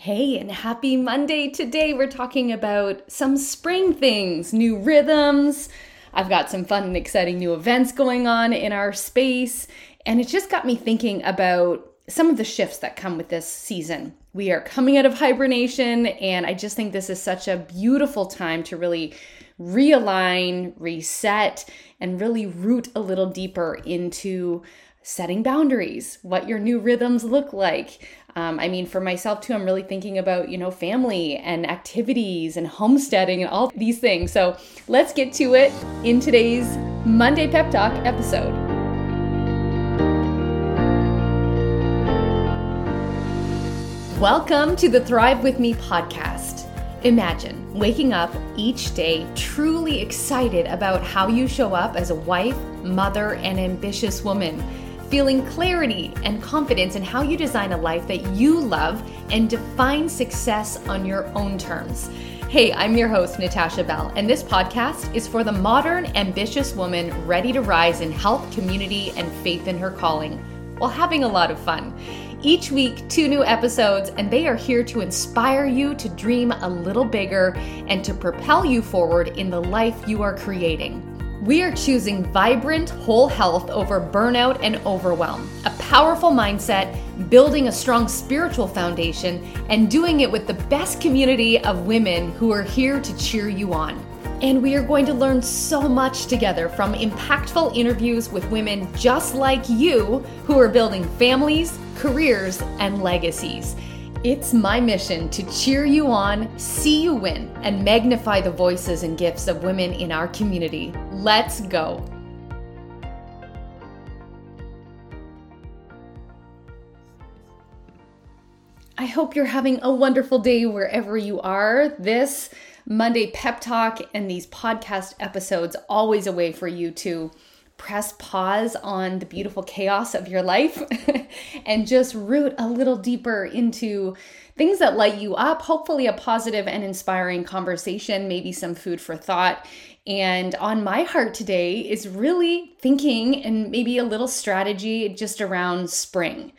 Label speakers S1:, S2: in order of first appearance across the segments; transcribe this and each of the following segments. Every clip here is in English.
S1: Hey, and happy Monday. Today we're talking about some spring things, new rhythms. I've got some fun and exciting new events going on in our space, and it just got me thinking about some of the shifts that come with this season. We are coming out of hibernation, and I just think this is such a beautiful time to really realign, reset, and really root a little deeper into setting boundaries, what your new rhythms look like. For myself too, I'm really thinking about, family and activities and homesteading and all these things. So let's get to it in today's Monday Pep Talk episode. Welcome to the Thrive With Me podcast. Imagine waking up each day truly excited about how you show up as a wife, mother, and ambitious woman. Feeling clarity and confidence in how you design a life that you love and define success on your own terms. Hey, I'm your host, Natasha Bell, and this podcast is for the modern, ambitious woman ready to rise in health, community, and faith in her calling while having a lot of fun. Each week, 2 new episodes, and they are here to inspire you to dream a little bigger and to propel you forward in the life you are creating. We are choosing vibrant, whole health over burnout and overwhelm, a powerful mindset, building a strong spiritual foundation, and doing it with the best community of women who are here to cheer you on. And we are going to learn so much together from impactful interviews with women just like you who are building families, careers, and legacies. It's my mission to cheer you on, see you win, and magnify the voices and gifts of women in our community. Let's go. I hope you're having a wonderful day wherever you are. This Monday Pep Talk and these podcast episodes always a way for you to press pause on the beautiful chaos of your life and just root a little deeper into things that light you up, hopefully a positive and inspiring conversation, maybe some food for thought. And on my heart today is really thinking and maybe a little strategy just around spring.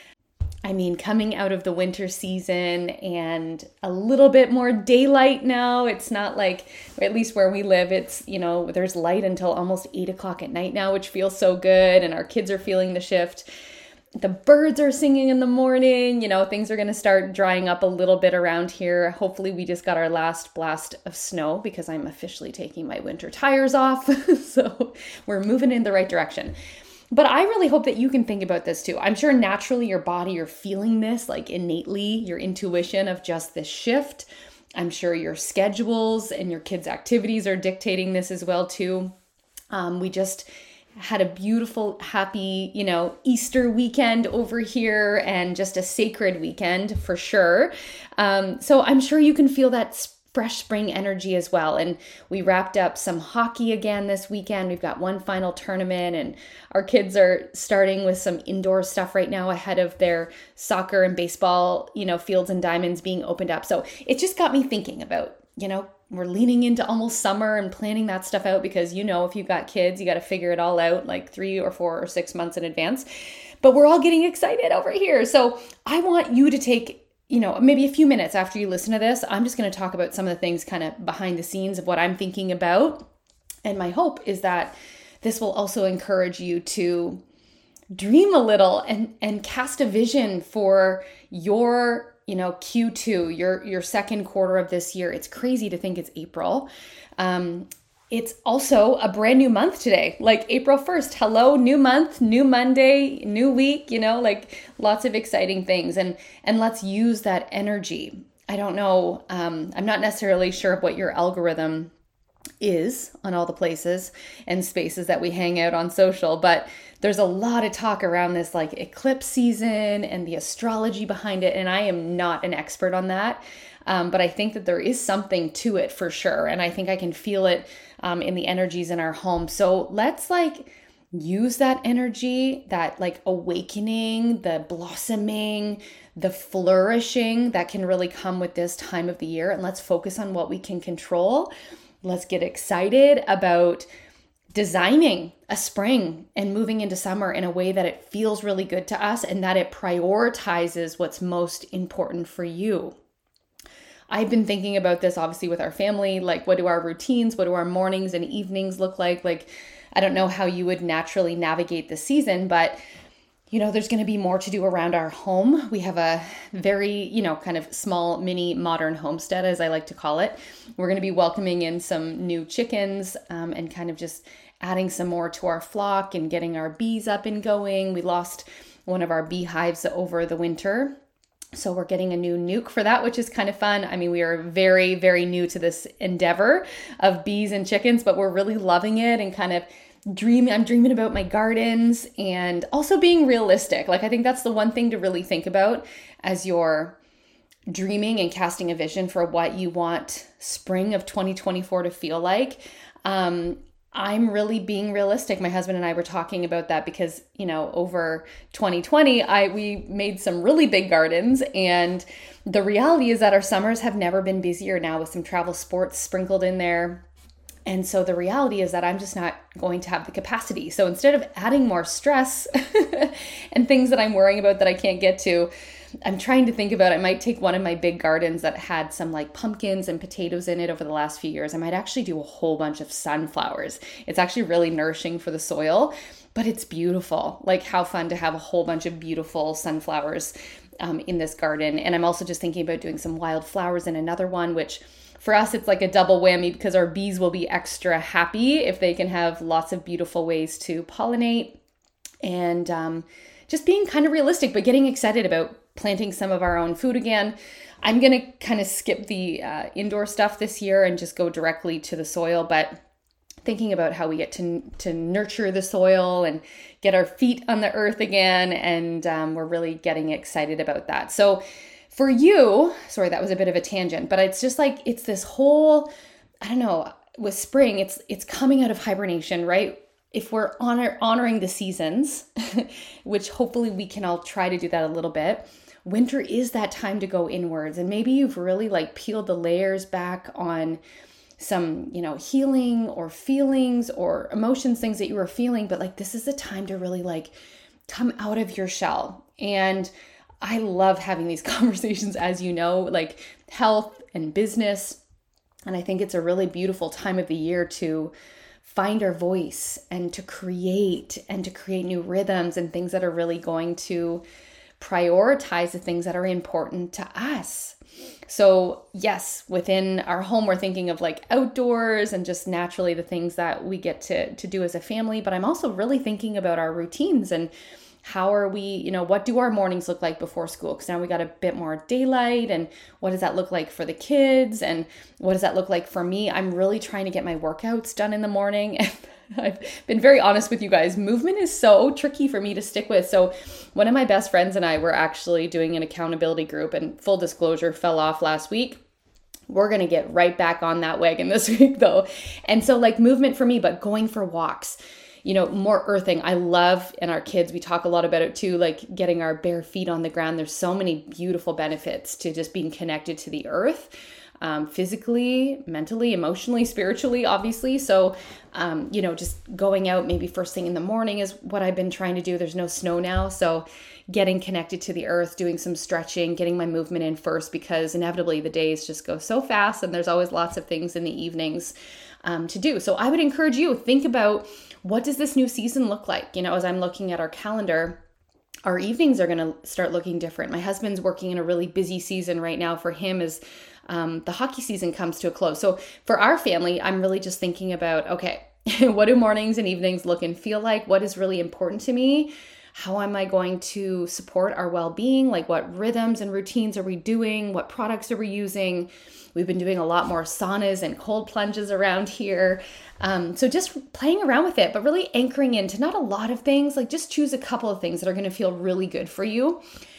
S1: Coming out of the winter season and a little bit more daylight now. It's not like, at least where we live, it's, there's light until almost 8 o'clock at night now, which feels so good. And our kids are feeling the shift. The birds are singing in the morning. Things are going to start drying up a little bit around here. Hopefully we just got our last blast of snow because I'm officially taking my winter tires off. So we're moving in the right direction. But I really hope that you can think about this too. I'm sure naturally your body, you're feeling this like innately, your intuition of just this shift. I'm sure your schedules and your kids' activities are dictating this as well too. We just had a beautiful, happy, Easter weekend over here and just a sacred weekend for sure. So I'm sure you can feel that fresh spring energy as well. And we wrapped up some hockey again this weekend. We've got one final tournament and our kids are starting with some indoor stuff right now ahead of their soccer and baseball, fields and diamonds being opened up. So it just got me thinking about, we're leaning into almost summer and planning that stuff out because, if you've got kids, you got to figure it all out like 3 or 4 or 6 months in advance. But we're all getting excited over here. So I want you to take maybe a few minutes after you listen to this. I'm just going to talk about some of the things kind of behind the scenes of what I'm thinking about. And my hope is that this will also encourage you to dream a little and cast a vision for your, Q2, your second quarter of this year. It's crazy to think it's April. It's also a brand new month today, like April 1st. Hello, new month, new Monday, new week, lots of exciting things. And let's use that energy. I don't know. I'm not necessarily sure what your algorithm is on all the places and spaces that we hang out on social, but there's a lot of talk around this like eclipse season and the astrology behind it. And I am not an expert on that. But I think that there is something to it for sure. And I think I can feel it in the energies in our home. So let's use that energy, that awakening, the blossoming, the flourishing that can really come with this time of the year. And let's focus on what we can control. Let's get excited about designing a spring and moving into summer in a way that it feels really good to us and that it prioritizes what's most important for you. I've been thinking about this obviously with our family, like what do our routines, what do our mornings and evenings look like? Like, I don't know how you would naturally navigate the season, but there's going to be more to do around our home. We have a very, kind of small mini modern homestead, as I like to call it. We're going to be welcoming in some new chickens and kind of just adding some more to our flock and getting our bees up and going. We lost one of our beehives over the winter, so we're getting a new nuke for that, which is kind of fun. I mean, we are very, very new to this endeavor of bees and chickens, but we're really loving it and kind of I'm dreaming about my gardens and also being realistic. Like, I think that's the one thing to really think about as you're dreaming and casting a vision for what you want spring of 2024 to feel like. I'm really being realistic. My husband and I were talking about that because, over 2020, we made some really big gardens, and the reality is that our summers have never been busier now with some travel sports sprinkled in there. And so the reality is that I'm just not going to have the capacity. So instead of adding more stress and things that I'm worrying about that I can't get to, I'm trying to think about, I might take one of my big gardens that had some like pumpkins and potatoes in it over the last few years. I might actually do a whole bunch of sunflowers. It's actually really nourishing for the soil, but it's beautiful. Like, how fun to have a whole bunch of beautiful sunflowers in this garden. And I'm also just thinking about doing some wildflowers in another one, which for us, it's like a double whammy because our bees will be extra happy if they can have lots of beautiful ways to pollinate, and just being kind of realistic, but getting excited about planting some of our own food again. I'm going to kind of skip the indoor stuff this year and just go directly to the soil, but thinking about how we get to nurture the soil and get our feet on the earth again. And we're really getting excited about that. So for you, sorry, that was a bit of a tangent, but it's just like, it's this whole, I don't know, with spring, it's coming out of hibernation, right? If we're honoring the seasons, which hopefully we can all try to do that a little bit, winter is that time to go inwards. And maybe you've really like peeled the layers back on some, healing or feelings or emotions, things that you were feeling, but like, this is the time to really like come out of your shell. And I love having these conversations, as you know, like health and business. And I think it's a really beautiful time of the year to find our voice and to create new rhythms and things that are really going to prioritize the things that are important to us. So yes, within our home, we're thinking of like outdoors and just naturally the things that we get to do as a family. But I'm also really thinking about our routines and how are we, what do our mornings look like before school? Because now we got a bit more daylight, and what does that look like for the kids? And what does that look like for me? I'm really trying to get my workouts done in the morning. And I've been very honest with you guys. Movement is so tricky for me to stick with. So one of my best friends and I were actually doing an accountability group, and full disclosure, fell off last week. We're going to get right back on that wagon this week though. And so like movement for me, but going for walks, more earthing. I love, and our kids, we talk a lot about it too, like getting our bare feet on the ground. There's so many beautiful benefits to just being connected to the earth, physically, mentally, emotionally, spiritually, obviously. So, just going out maybe first thing in the morning is what I've been trying to do. There's no snow now. So getting connected to the earth, doing some stretching, getting my movement in first, because inevitably the days just go so fast and there's always lots of things in the evenings to do. So I would encourage you, think about, what does this new season look like? As I'm looking at our calendar, our evenings are going to start looking different. My husband's working in a really busy season right now for him as the hockey season comes to a close. So for our family, I'm really just thinking about, okay, what do mornings and evenings look and feel like? What is really important to me? How am I going to support our well-being? Like, what rhythms and routines are we doing? What products are we using? We've been doing a lot more saunas and cold plunges around here. So just playing around with it, but really anchoring into not a lot of things, like just choose a couple of things that are going to feel really good for you.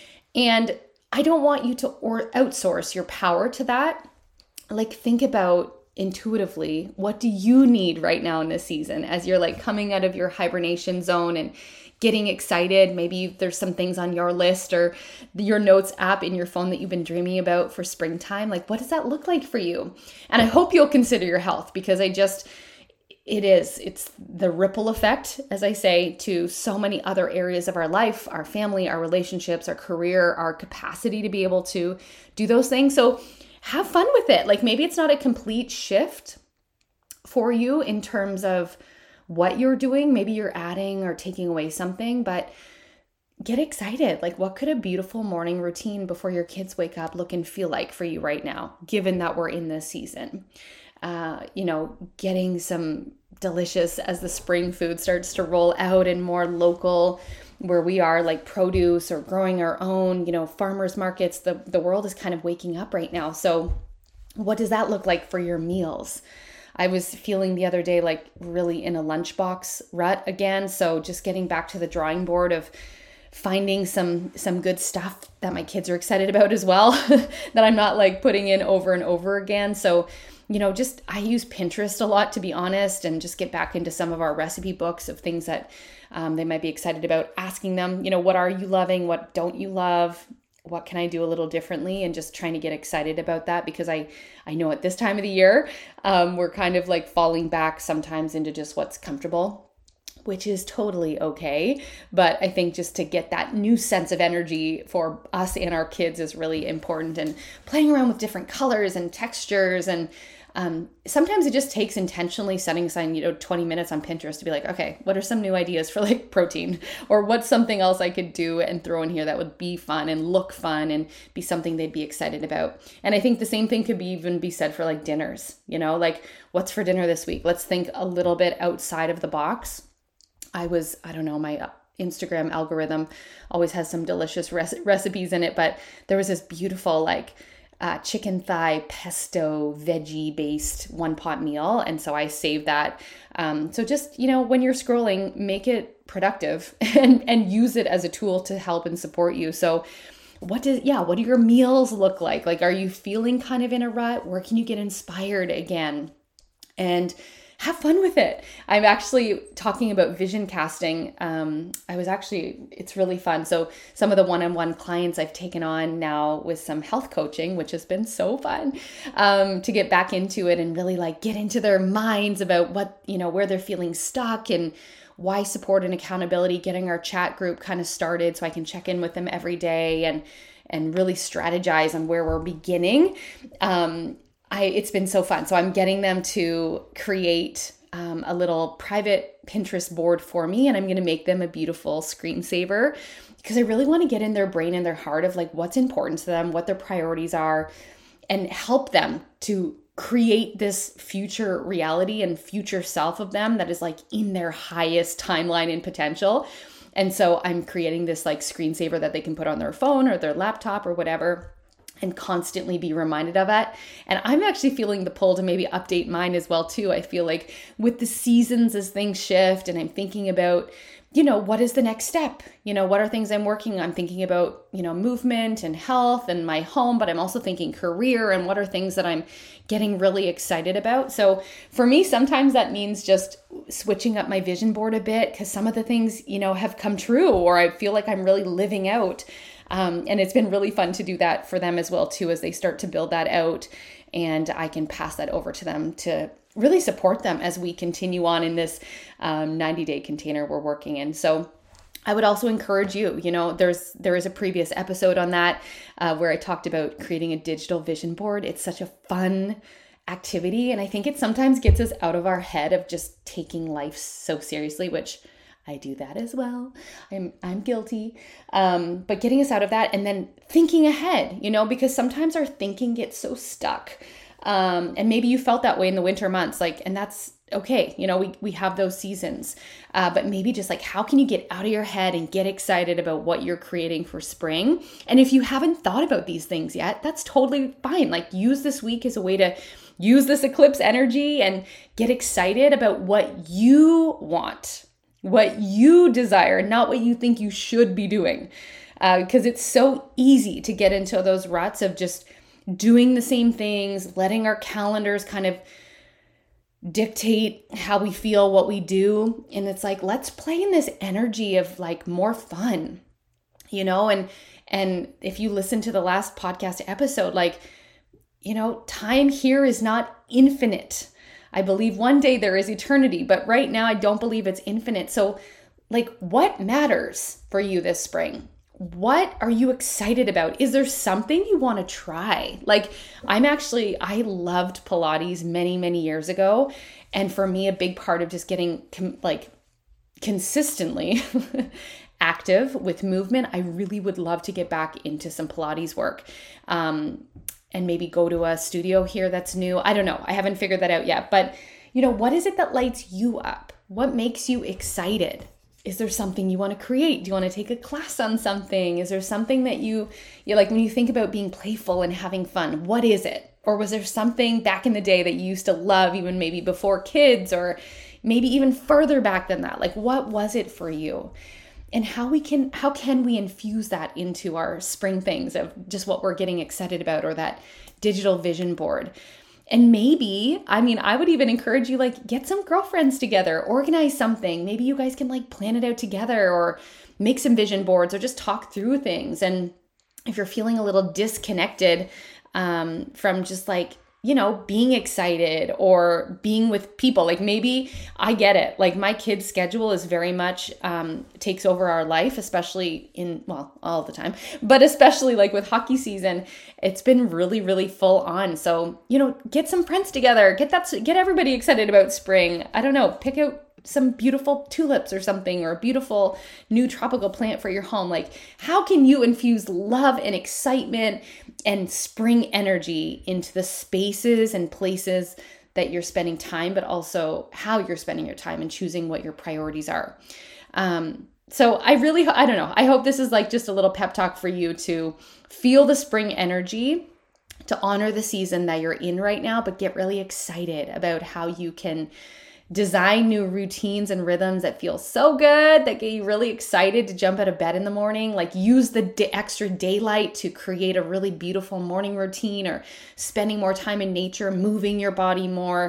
S1: And I don't want you to outsource your power to that. Like, think about intuitively, what do you need right now in this season as you're like coming out of your hibernation zone and getting excited? Maybe there's some things on your list or your notes app in your phone that you've been dreaming about for springtime. Like, what does that look like for you? And I hope you'll consider your health, because it is. It's the ripple effect, as I say, to so many other areas of our life, our family, our relationships, our career, our capacity to be able to do those things. So have fun with it. Like maybe it's not a complete shift for you in terms of what you're doing. Maybe you're adding or taking away something, but get excited. Like what could a beautiful morning routine before your kids wake up look and feel like for you right now, given that we're in this season? Getting some delicious, as the spring food starts to roll out and more local where we are, like produce or growing our own, farmers markets. The world is kind of waking up right now. So what does that look like for your meals? I was feeling the other day like really in a lunchbox rut again. So just getting back to the drawing board of finding some good stuff that my kids are excited about as well, that I'm not like putting in over and over again. So I use Pinterest a lot, to be honest, and just get back into some of our recipe books of things that they might be excited about, asking them, what are you loving? What don't you love? What can I do a little differently? And just trying to get excited about that, because I know at this time of the year, we're kind of like falling back sometimes into just what's comfortable, which is totally okay. But I think just to get that new sense of energy for us and our kids is really important, and playing around with different colors and textures. And sometimes it just takes intentionally setting aside, 20 minutes on Pinterest to be like, okay, what are some new ideas for like protein, or what's something else I could do and throw in here that would be fun and look fun and be something they'd be excited about. And I think the same thing could even be said for like dinners, like what's for dinner this week? Let's think a little bit outside of the box. I don't know, my Instagram algorithm always has some delicious recipes in it, but there was this beautiful chicken thigh pesto veggie based one pot meal. And so I saved that. So just, when you're scrolling, make it productive and use it as a tool to help and support you. So what do your meals look like? Like, are you feeling kind of in a rut? Where can you get inspired again? And have fun with it. I'm actually talking about vision casting. It's really fun. So some of the one-on-one clients I've taken on now with some health coaching, which has been so fun, to get back into it and really like get into their minds about what, where they're feeling stuck and why support and accountability, getting our chat group kind of started so I can check in with them every day and really strategize on where we're beginning. It's been so fun. So I'm getting them to create a little private Pinterest board for me, and I'm going to make them a beautiful screensaver, because I really want to get in their brain and their heart of like what's important to them, what their priorities are, and help them to create this future reality and future self of them that is like in their highest timeline and potential. And so I'm creating this like screensaver that they can put on their phone or their laptop or whatever, and constantly be reminded of it. And I'm actually feeling the pull to maybe update mine as well too. I feel like with the seasons as things shift, and I'm thinking about, what is the next step? What are things I'm working on? I'm thinking about, movement and health and my home, but I'm also thinking career and what are things that I'm getting really excited about. So for me, sometimes that means just switching up my vision board a bit, because some of the things, have come true, or I feel like I'm really living out. And it's been really fun to do that for them as well too, as they start to build that out, and I can pass that over to them to really support them as we continue on in this 90-day container we're working in. So I would also encourage you, there is a previous episode on that where I talked about creating a digital vision board. It's such a fun activity, and I think it sometimes gets us out of our head of just taking life so seriously, which I do that as well. I'm guilty. But getting us out of that and then thinking ahead, because sometimes our thinking gets so stuck. And maybe you felt that way in the winter months, and that's okay. We have those seasons, but maybe just how can you get out of your head and get excited about what you're creating for spring? And if you haven't thought about these things yet, that's totally fine. Use this week as a way to use this eclipse energy and get excited about what you want, what you desire, not what you think you should be doing. Because it's so easy to get into those ruts of just doing the same things, letting our calendars kind of dictate how we feel, what we do. And it's let's play in this energy of more fun, and if you listen to the last podcast episode, time here is not infinite. I believe one day there is eternity, but right now I don't believe it's infinite. So like, what matters for you this spring? What are you excited about? Is there something you want to try? Like I loved Pilates many, many years ago. And for me, a big part of just getting consistently active with movement, I really would love to get back into some Pilates work. And maybe go to a studio here that's new. I don't know. I haven't figured that out yet. But what is it that lights you up? What makes you excited? Is there something you want to create? Do you want to take a class on something? Is there something that you like when you think about being playful and having fun? What is it? Or was there something back in the day that you used to love, even maybe before kids, or maybe even further back than that? Like, what was it for you? And how can we infuse that into our spring things of just what we're getting excited about, or that digital vision board? And maybe, I would even encourage you, get some girlfriends together, organize something. Maybe you guys can plan it out together, or make some vision boards, or just talk through things. And if you're feeling a little disconnected from just being excited or being with people, maybe I get it. My kid's schedule is very much takes over our life, especially all the time, but especially with hockey season, it's been really, really full on. So, get some friends together, get everybody excited about spring. I don't know, pick out some beautiful tulips or something, or a beautiful new tropical plant for your home. How can you infuse love and excitement and spring energy into the spaces and places that you're spending time, but also how you're spending your time and choosing what your priorities are? So I don't know. I hope this is just a little pep talk for you to feel the spring energy, to honor the season that you're in right now, but get really excited about how you can design new routines and rhythms that feel so good, that get you really excited to jump out of bed in the morning. Use the extra daylight to create a really beautiful morning routine, or spending more time in nature, moving your body more,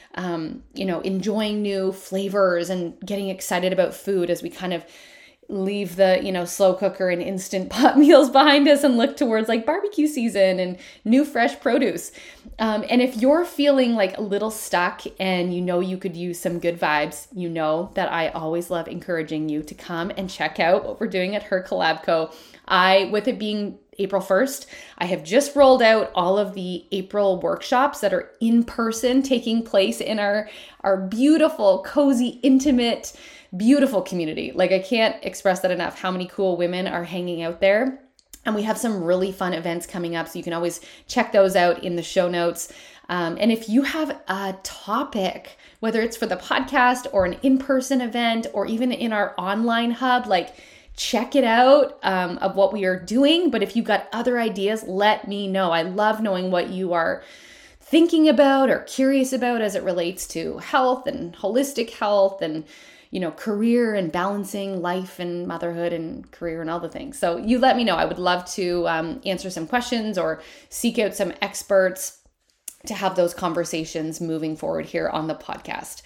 S1: enjoying new flavors and getting excited about food as we kind of leave the, slow cooker and instant pot meals behind us and look towards barbecue season and new fresh produce. And if you're feeling a little stuck and you could use some good vibes, that I always love encouraging you to come and check out what we're doing at Her Collab Co. With it being April 1st, I have just rolled out all of the April workshops that are in person, taking place in our beautiful, cozy, intimate, beautiful community. I can't express that enough, how many cool women are hanging out there. And we have some really fun events coming up, so you can always check those out in the show notes. And if you have a topic, whether it's for the podcast or an in-person event, or even in our online hub, check it out of what we are doing. But if you've got other ideas, let me know. I love knowing what you are thinking about or curious about as it relates to health and holistic health and career and balancing life and motherhood and career and all the things. So you let me know. I would love to answer some questions or seek out some experts to have those conversations moving forward here on the podcast.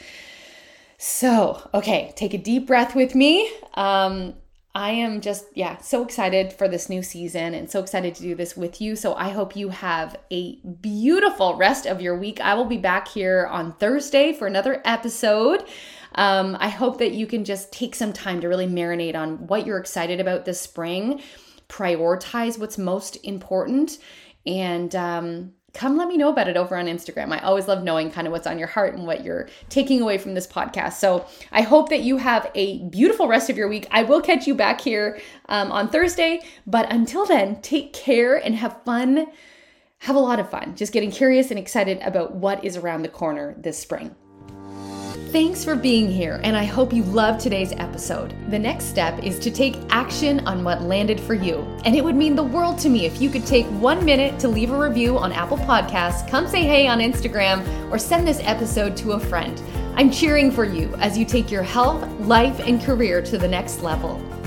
S1: So, okay, take a deep breath with me. I am just, so excited for this new season and so excited to do this with you. So I hope you have a beautiful rest of your week. I will be back here on Thursday for another episode. I hope that you can just take some time to really marinate on what you're excited about this spring, prioritize what's most important, and come let me know about it over on Instagram. I always love knowing kind of what's on your heart and what you're taking away from this podcast. So I hope that you have a beautiful rest of your week. I will catch you back here on Thursday, but until then, take care and have fun. Have a lot of fun, just getting curious and excited about what is around the corner this spring. Thanks for being here, and I hope you loved today's episode. The next step is to take action on what landed for you. And it would mean the world to me if you could take 1 minute to leave a review on Apple Podcasts, come say hey on Instagram, or send this episode to a friend. I'm cheering for you as you take your health, life, and career to the next level.